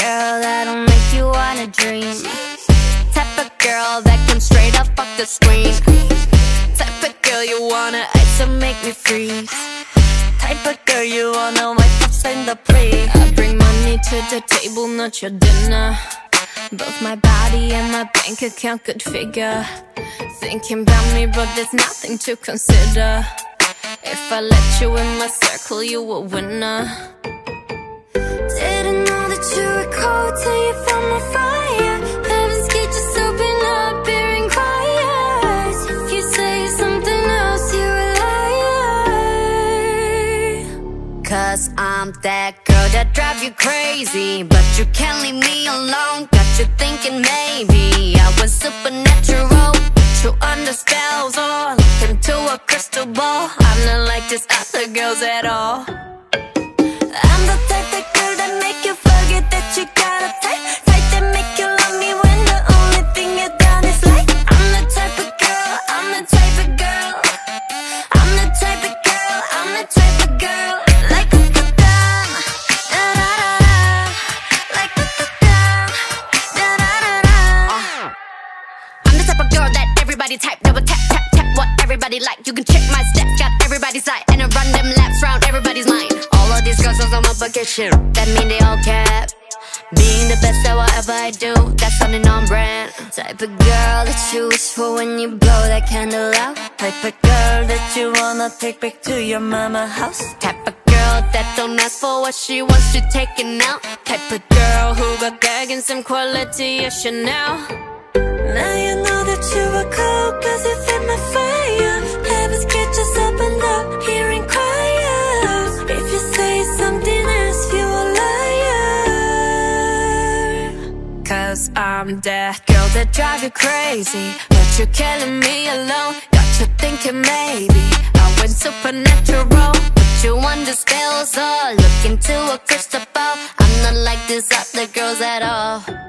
girl that'll make you wanna dream. Type of girl that can straight up fuck the screen. Type of girl you wanna ice and make me freeze. Type of girl you wanna wipe up in the plate. I bring money to the table, not your dinner. Both my body and my bank account could figure. Thinking about me, but there's nothing to consider. If I let you in my circle, you a winner. Didn't know that you were cold till you found my fire. Heaven's gate just open up, hearing quiet. If you say something else, you're a liar. Cause I'm that girl that drive you crazy, but you can't leave me alone. Got you thinking maybe I was supernatural, put you under spells or look into a crystal ball. I'm not like these other girls at all. I'm the type of girl that make you forget that you got a type. Type that make you love me when the only thing you done is like. I'm the type of girl, I'm the type of girl, I'm the type of girl, I'm the type of girl. Like da da da, da da da, like da da da, da da da. I'm the type of girl that everybody type, double tap tap tap what everybody like. You can check my steps, got everybody's side, and I run them laps round everybody's mind. All of these girls on my bucket shit, that mean they all cap. Being the best at whatever I do, that's something on brand. Type of girl that you wish for when you blow that candle out. Type of girl that you wanna take back to your mama house. Type of girl that don't ask for what she wants to taking out. Type of girl who got gag and some quality of Chanel. Now you know that you were cold cause you fed my fire. Heaven's gate just opened up, hearing quiet. If you say something else, you a liar. Cause I'm that girl that drive you crazy, but you're killing me alone. Got you thinking maybe I went supernatural, put you under spells or look into a crystal ball. I'm not like these other girls at all.